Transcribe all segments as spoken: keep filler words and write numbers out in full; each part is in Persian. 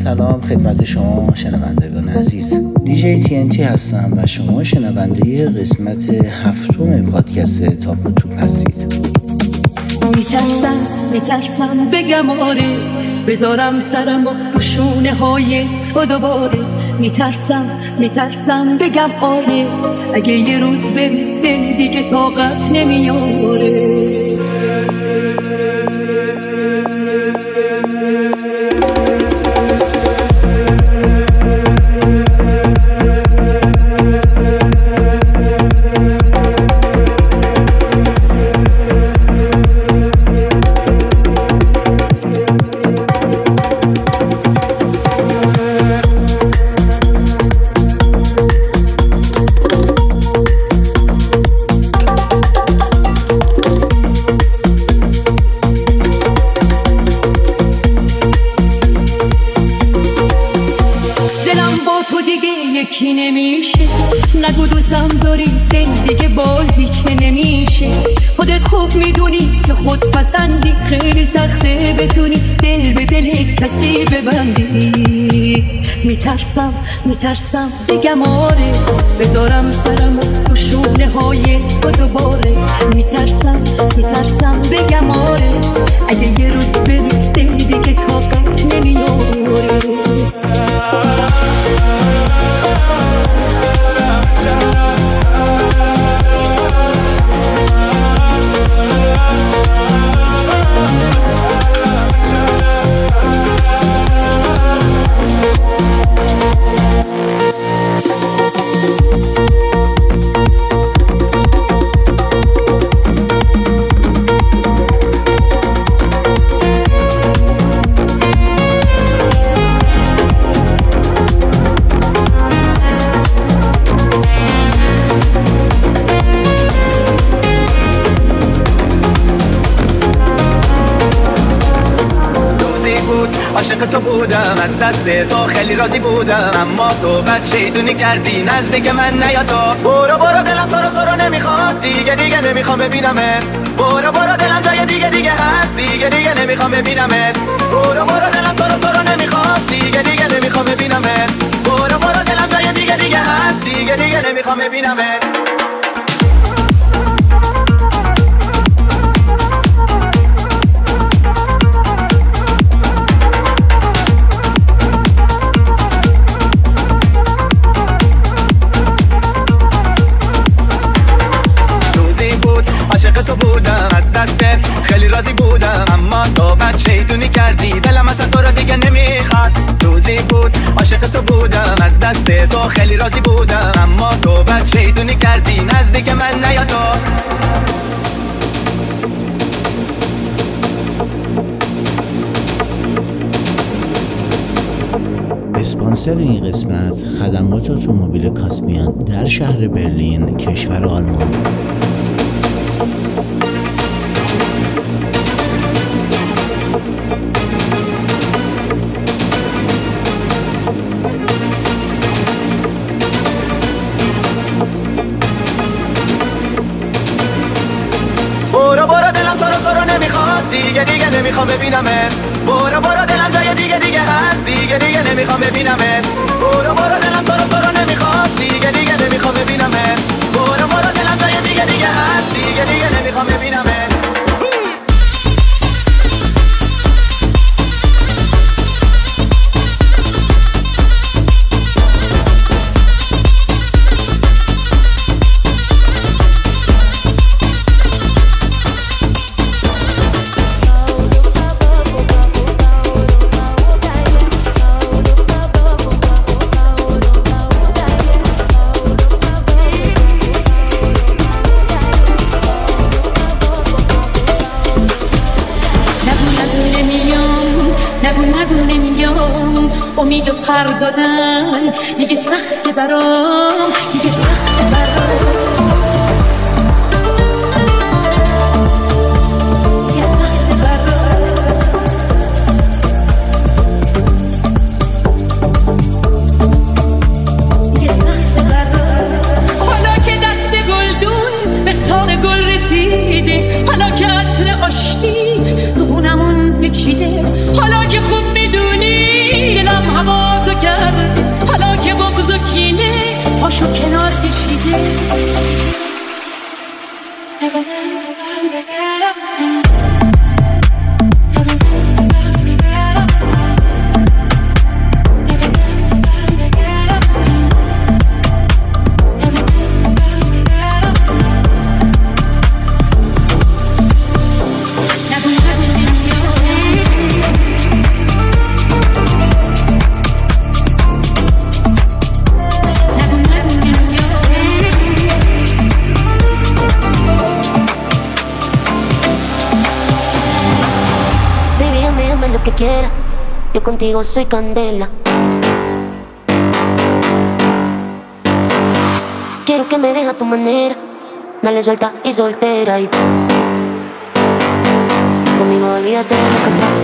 سلام خدمت شما شنوندگان عزیز. دیجی تی ان تی هستم و شما شنونده قسمت هفتم پادکست تاپ و توپ هستید. میترسم میترسم بگم آره، بذارم سرم رو شونه های تو دوباره. میترسم میترسم بگم آره، اگه یه روز بری دل دیگه طاقت نمیاره. یکی نمیشه، نگو دوستم داری دل دیگه بازی چه نمیشه. خودت خوب میدونی که خود پسندی، خیلی سخته بتونی دل به دل کسی ببندی. میترسم میترسم بگم آره، بذارم سرم رو شونه های تو دوباره. میترسم میترسم بگم آره، اگه یه روز بری دل دیگه طاقت نمیاره. عاشق تو بودم، از دست تو خیلی راضی بودم، اما تو بد شیطونی کردی نزدیک من نیا تو. برو برو دلم تو رو تو رو نمیخواد، دیگه دیگه نمیخوام ببینمت. برو برو دلم جای دیگه دیگه هست، دیگه دیگه نمیخوام ببینمت. برو برو دلم تو رو تو رو نمیخواد، دیگه دیگه نمیخوام ببینمت. برو برو دلم جای دیگه دیگه هست، دیگه دیگه نمیخوام ببینمت. عاشق تو بودم، از دستت خیلی راضی بودم، اما تو بد شیطونی کردی دلم اصلا تو رو دیگه نمیخواد. روزی بود عاشق تو بودم، از دست تو خیلی راضی بودم، اما تو بد شیطونی کردی نزدیک من نیا تو. اسپانسر این قسمت خدمات اتومبیل کاسپیان در شهر برلین، کشور آلمان. برو برو دلم تو رو تو رو نمیخواد، دیگه دیگه نمیخوام ببینمت. برو برو دلم جای دیگه دیگه هست، دیگه دیگه نمیخوام ببینمت. برو برو دلم تو رو تو رو نمیخواد، دیگه دیگه نمیخوام ببینمت. برو برو دلم جای دیگه دیگه هست، دیگه دیگه نمیخوام ببینمت. امید و پر دادن دیگه سخته برام، دیگه سخته برام، دیگه سخته برام، دیگه سخته برام. حالا که دست گلدون به ساق گل رسیده، حالا که عطر آشتی رو خونمون پیچیده، حالا که خوب میدونی دلم هم پاشو کنار کشیده. Quiera, yo contigo soy candela. Quiero que me dejes a tu manera, dale suelta y soltera y conmigo olvídate de lo que atrás.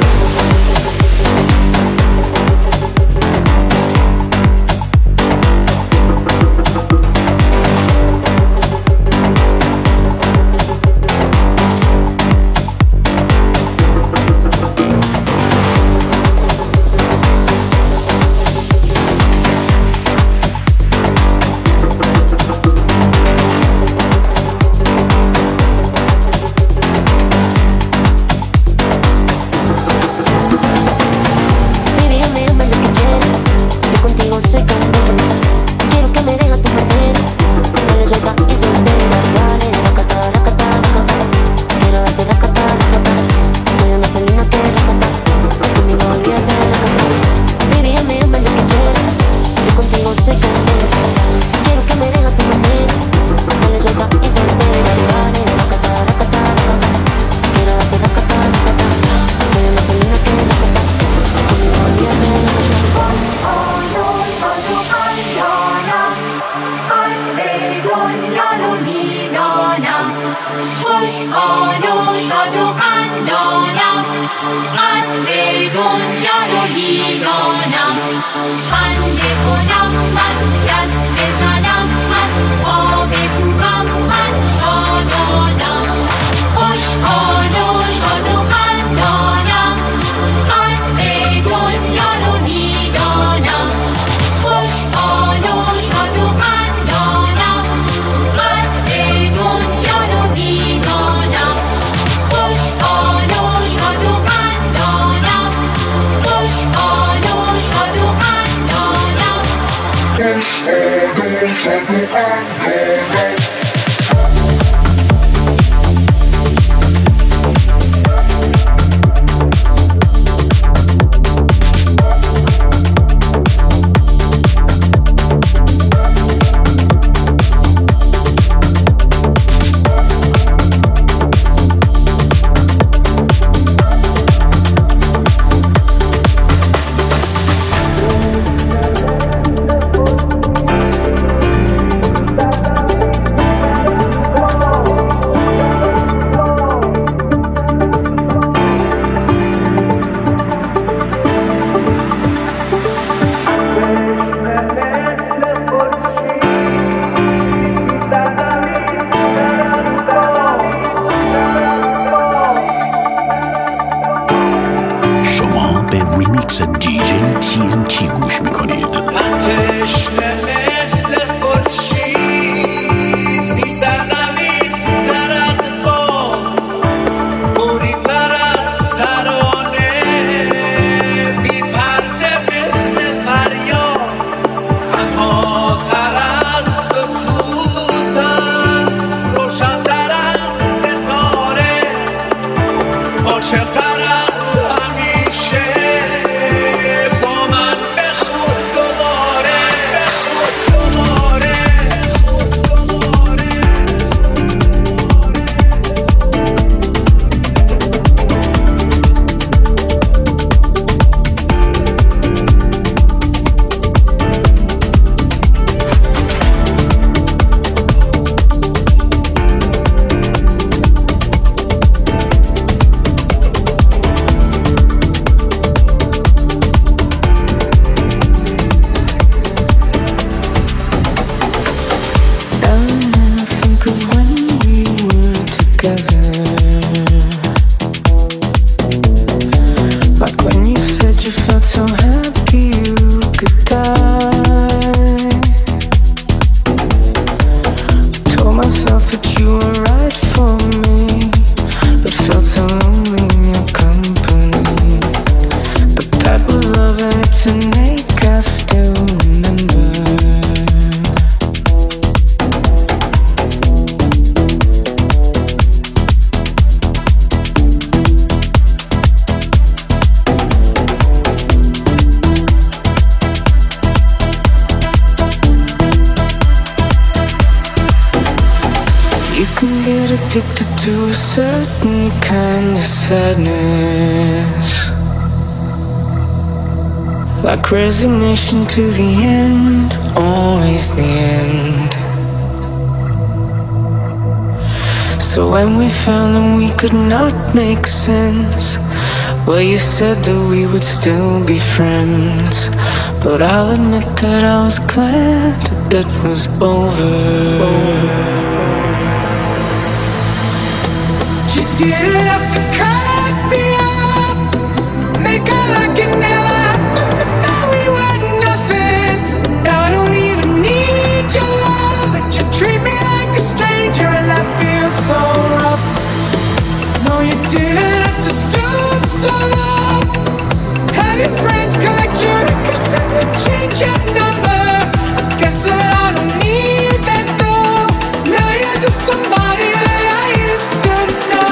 addicted to a certain kind of sadness, like resignation to the end, always the end. So when we found that we could not make sense, well, you said that we would still be friends, but I'll admit that I was glad that was over. You didn't have to cut me off, make it like it never happened, but now we were nothing. And I don't even need your love, but you treat me like a stranger, and that feels so rough. No, you didn't have to stoop so low, have your friends collect your records and then change your number. I guess that I don't need that though. Now you're just somebody that I used to know.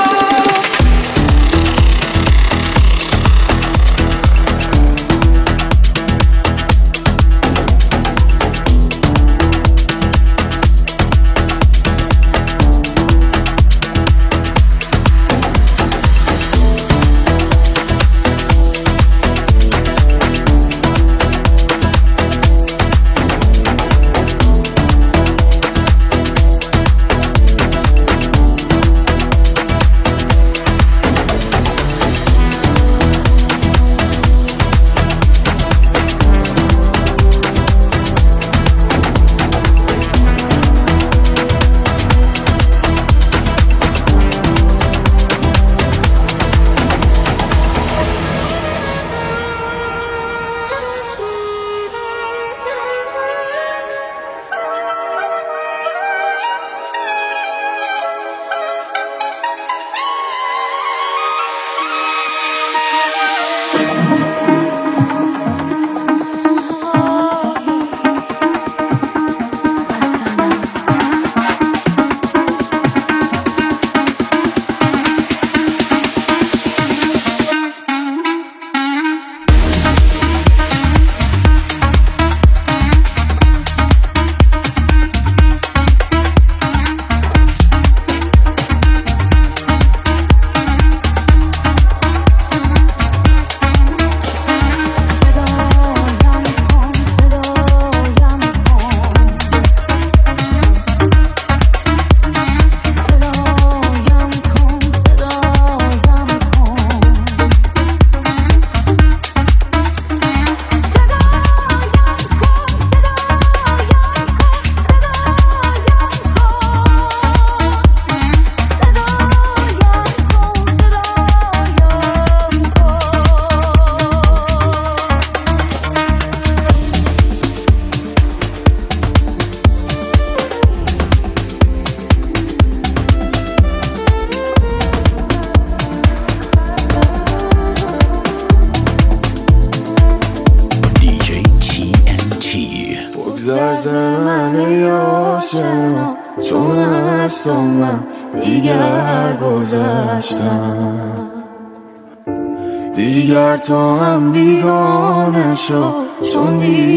دیگر تو هم بیگانه شو، چون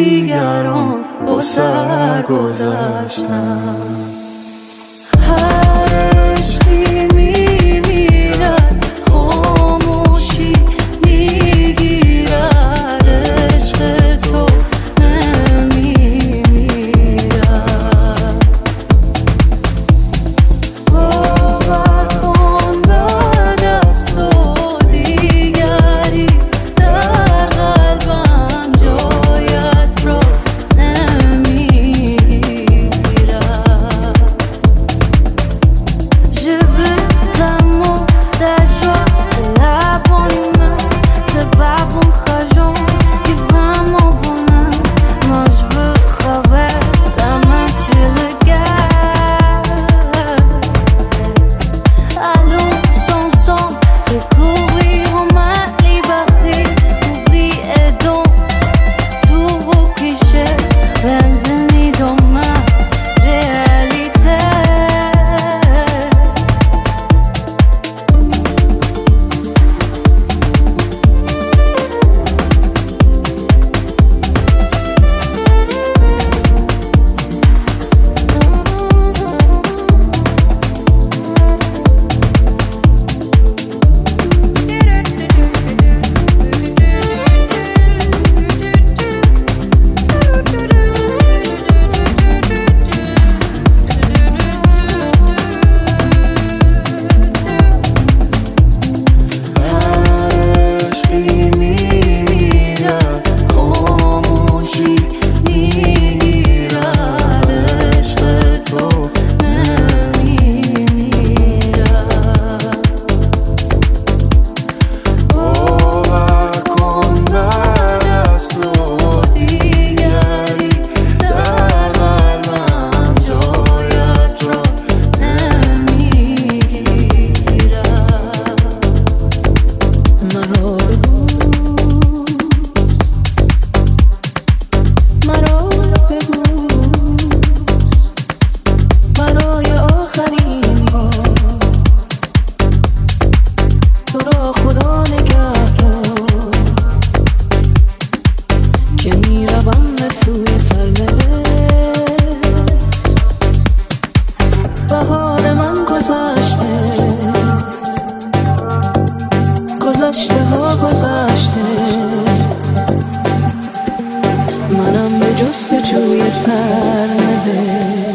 دیگران با سر گذشتن. هر عشقی میمیرد، خاموشی میگیرد، عشق تو نمیمیرد. باور کن بعد از تو دیگری در قلبم جایت را نمیگیرد. گذشته ها گذشته، منم به جستجوی سرنوشت.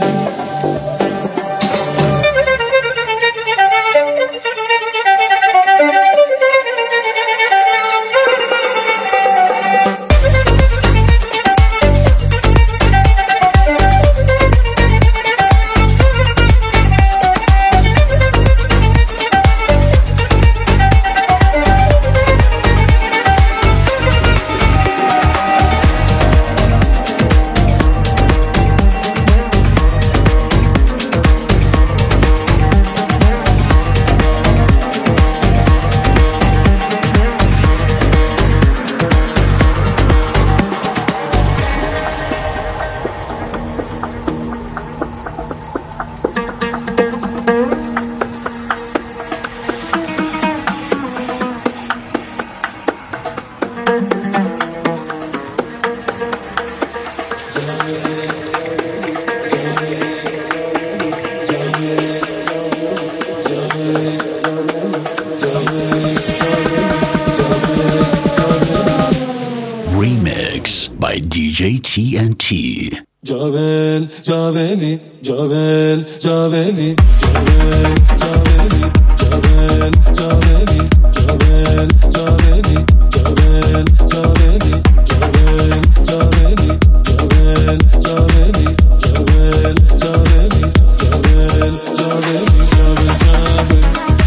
دی جی تی ان تی. جابل جابلی جابل جابلی جابل جابلی جابل جابلی جابل جابلی جابل جابلی جابل جابلی جابل جابلی جابل جابلی جابل جابلی جابل جابل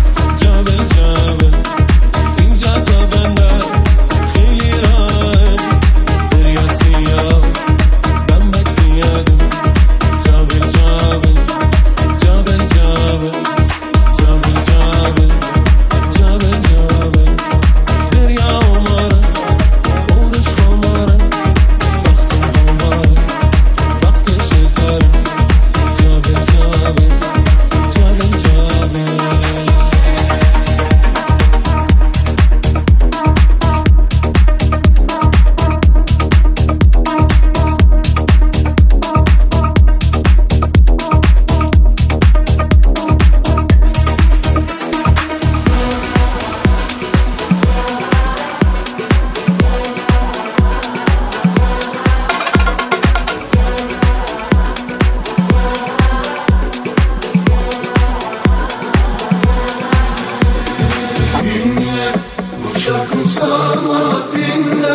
جابل جابل اینجا تا بندر خیلی راه دریا سیاه بمبک زیاده جابل جابل جابل جابل جابل جابل جابل جابل دریا عمره اورش خماره وقتم خماره وقت شکاره جابل جابل جابل جابل Dinle bu şarkı sana dinle.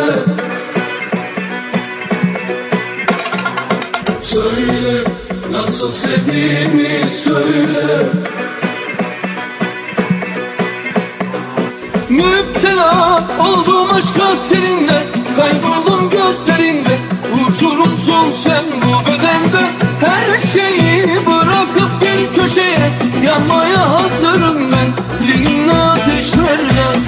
Söyle nasıl sevdiğimi söyle. Müptela oldum aşka seninle, kayboldum gözlerinde. Uçurumsun sen bu bedende. Her şeyi bırakıp bir köşeye yanmaya hazırım ben seninle ateşlerden.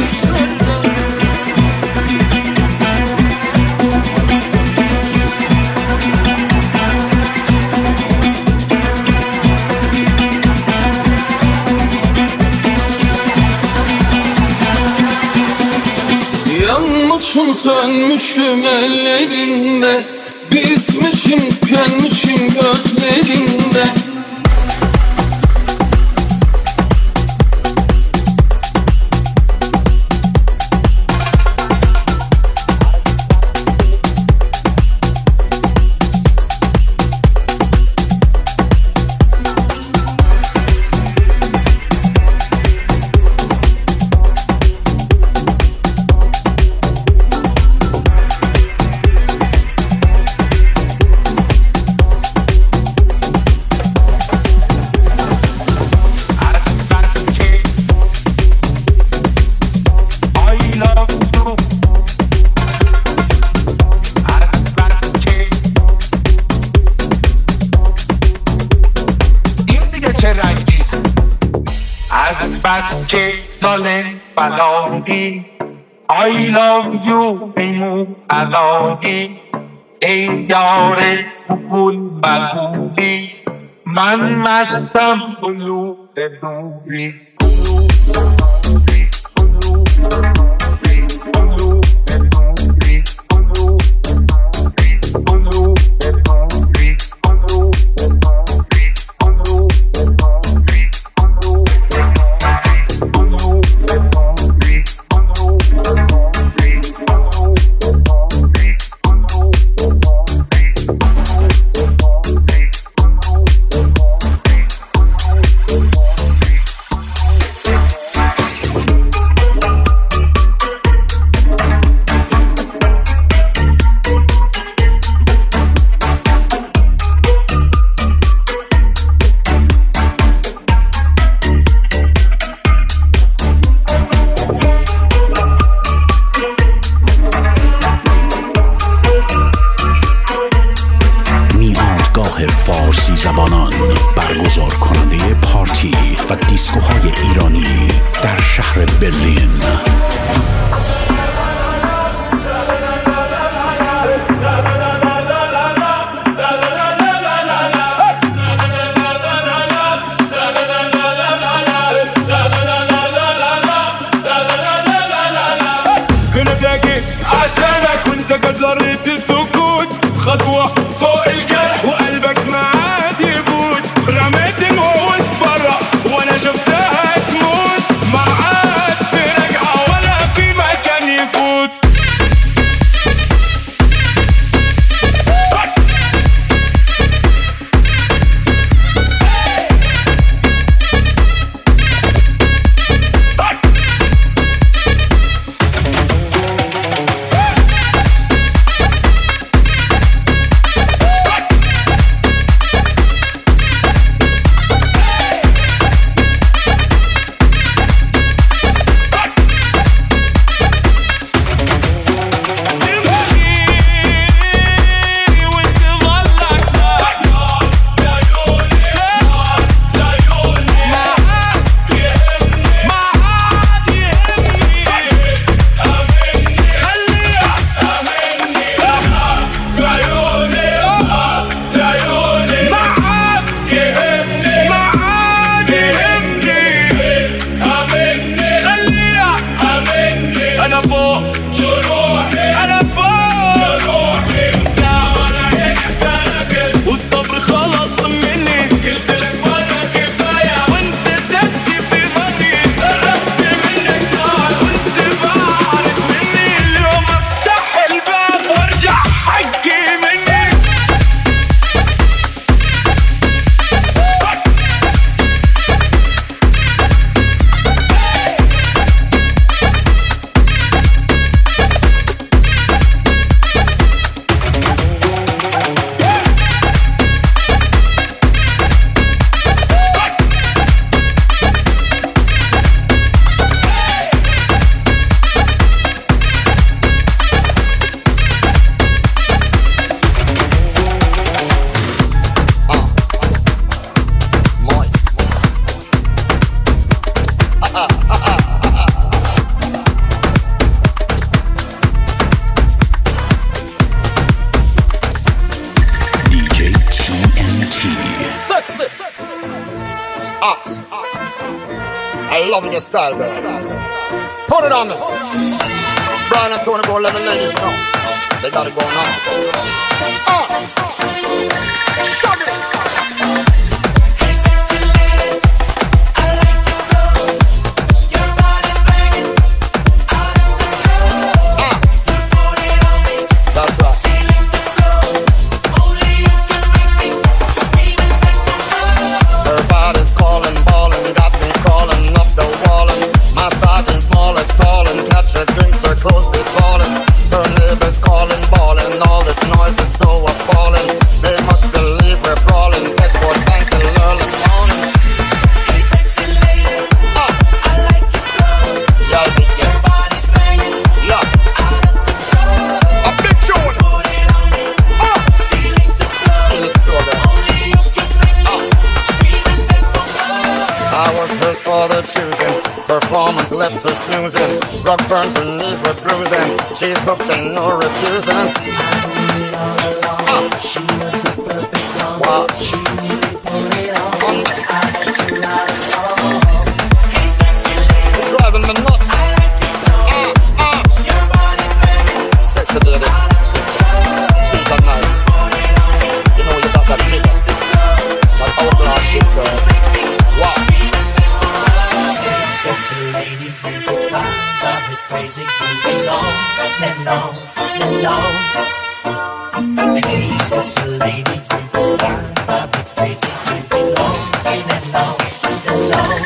Yanmışım sönmüşüm ellerinde, bitmişim tükenmişim gözlerinde. بس که سال بلایی I love you ای مو علایی ای یار گل بلوری من مستم بلو نوری style, bro. Put it on me. Brian and Tony, go let the ladies know. They got it going on. Ah, shut it. Hey, sexy lady, I like your flow. Your body's banging out of control. Ah, you put it on me. That's right. Ceiling to floor. Only you can make me scream and beg for more. Her body's calling, balling, got me crawling up the wall. And my size and small is tall, and catch her drinks, her clothes be falling. Her neighbors calling, bawling, all this noise is so appalling. They must believe we're brawling, Edward Bank till early morning. Hey, sexy lady, Ah, I like your flow. yeah, big, Your yeah, body's banging yeah. out of control. A big tune. Put it on me. Ah, Ceiling to floor. see it through there. Only you can make me scream and beg for more. I was hers for the choosing. Performance left her snoozing. Rock burns, her knees were bruising. She's hooked and no refusing. Ah, She was the perfect one. wow. She really put it on. On me. I had to write a song. Hey, sexy lady, Driving me nuts. I like your flow. Ah, ah. Your body's banging Sexy lady, out of control. sweet and nice. Put it on me. You know you got that Ceiling figure, to floor. that outlaw shit, girl. Wow. Scream and beg for more. Hey, sexy lady, you be fly, drive me crazy. You belong, belong, belong. Hey, sexy lady, you be fly, drive me crazy. You belong, belong, belong.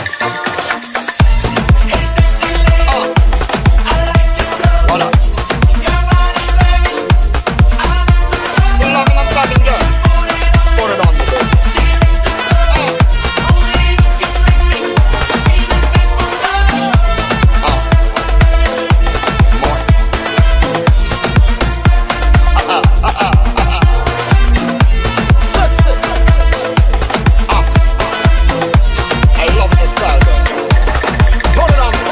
Hey, sexy lady, I like your flow. Voila. Your body's banging out of control. Still loving and loving, girl. Put it on me, baby. Ceiling to floor. Only you can make me scream and beg for more. Ah, moist. Ah, ah, ah, ah, ah, ah. Sexy. Hot. I love the style, girl. Put it on me.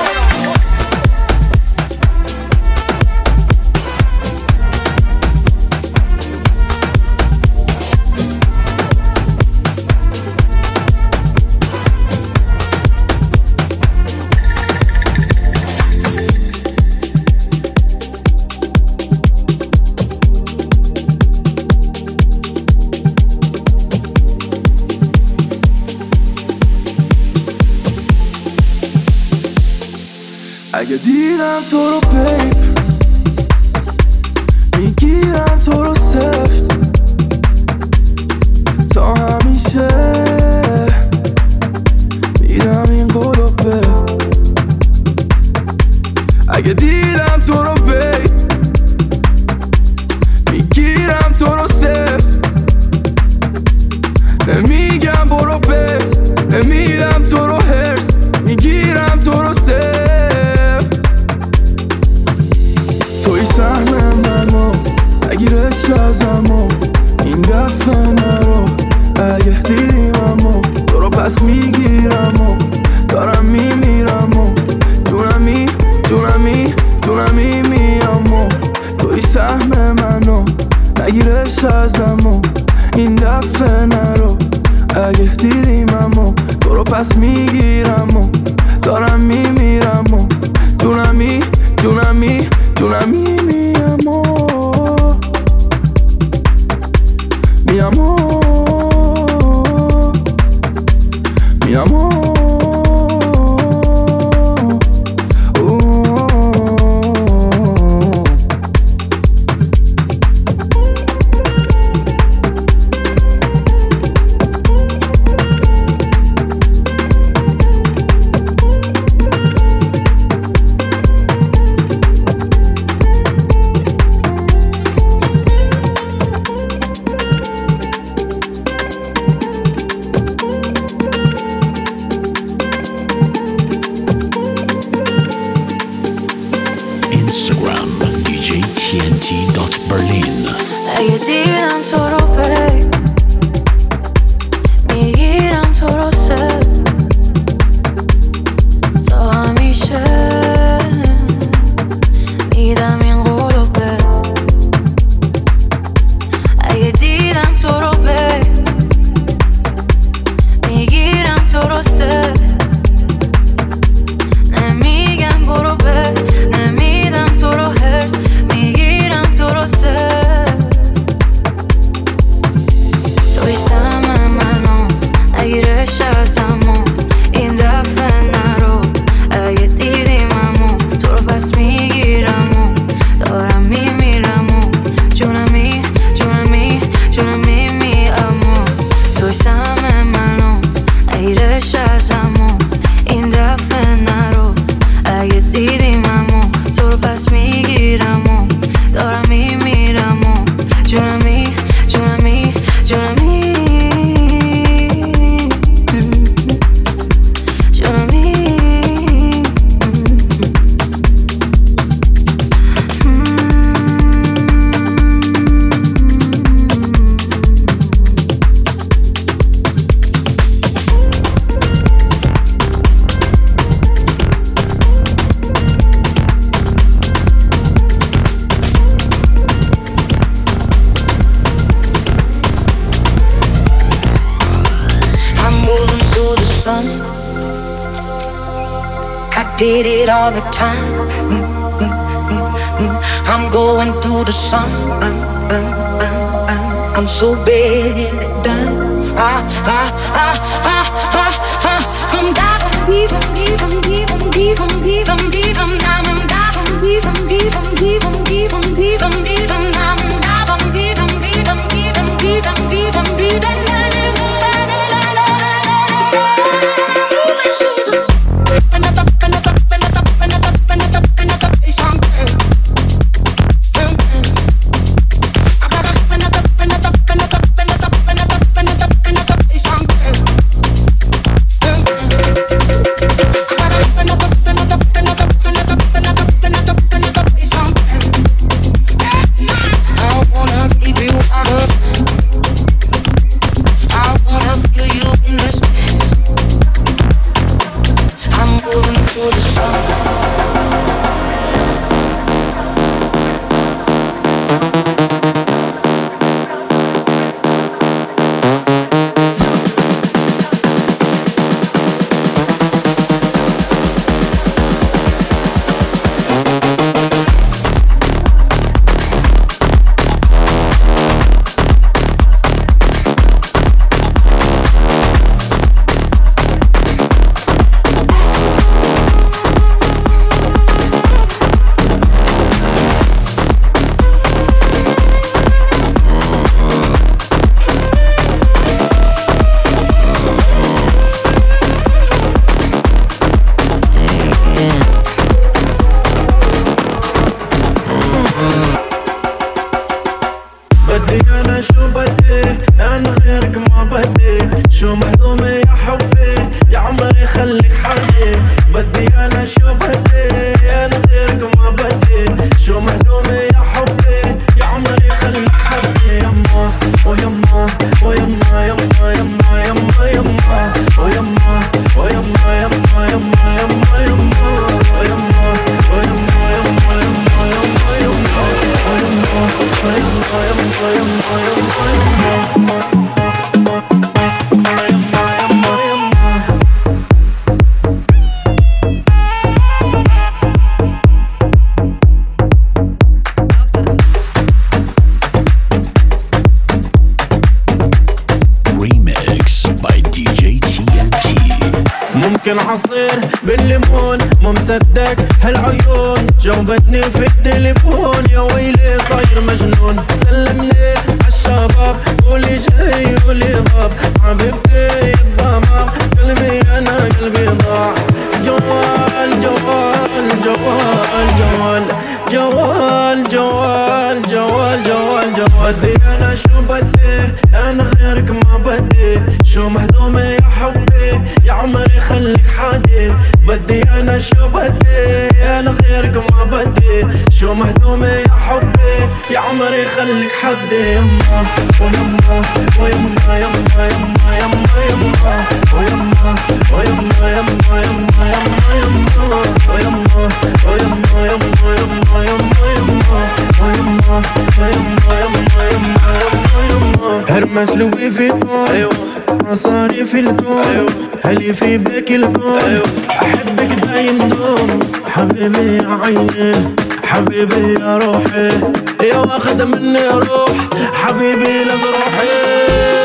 اگه دیدم تو رو بیب میگیرم تو رو سفت تا همیشه میدم این قلوبه اگه دیدم تو رو بیب میگیرم تو رو سفت نمیگم برو بت نمیدم تو رو هرس میگیرم تو رو سفت توی سهم منو نگیرش ازمو این دفعه نرو اگه دیدیم امو تو رو پس میگیرم و دارم میمیرم و جونمی جونمی جونمی میام did it all the time. I'm going through the sun. I'm so bad at done. I, I, I, I, I, I, I'm down deep, deep, deep, deep, deep, deep, I'm down deep, deep, deep, deep, deep, deep, I'm down deep, deep, deep, deep, deep, deep, deep. ممكن عصير بالليمون مو مصدق هالعيون جاوبتني في التليفون يا ويلي صاير مجنون سلمني عالشباب قولي جاي قولي غاب حبيبتي الضمام قلبي انا قلبي ضاع جوال جوال جوال جوال جوال جوال جوال جوال جوال بدي انا شو بدي انا غيرك ما بدي شو مهضومة يا حبي يا عمري خليك حادي بدي انا شو بدي انا غيرك ما بدي شو مهضومة يا حبي يا عمري خليك حدي يما ويما ويما يما يما يما يما ويما ويما يما يما يما يما ويما ويما يما يما يما يما ويما ويما يما يما يما هرمس لوي في الكون مصاري في الكون هلي في بك الكون أحبك دايم دوم حبيبي يا عيني حبيبي يا روحي يا واخد مني روح حبيبي لك روحي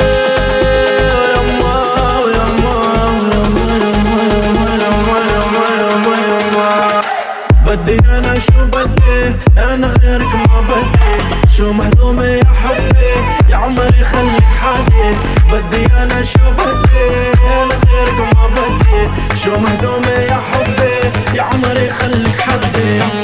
بدي انا شو بدي انا غيرك ما بدي شو مهضومة يا حبي يا عمري خليك حادي بدي انا شو بدي انا غيرك ما بدي شو مهضومة يا حبي يا عمري خليك حدي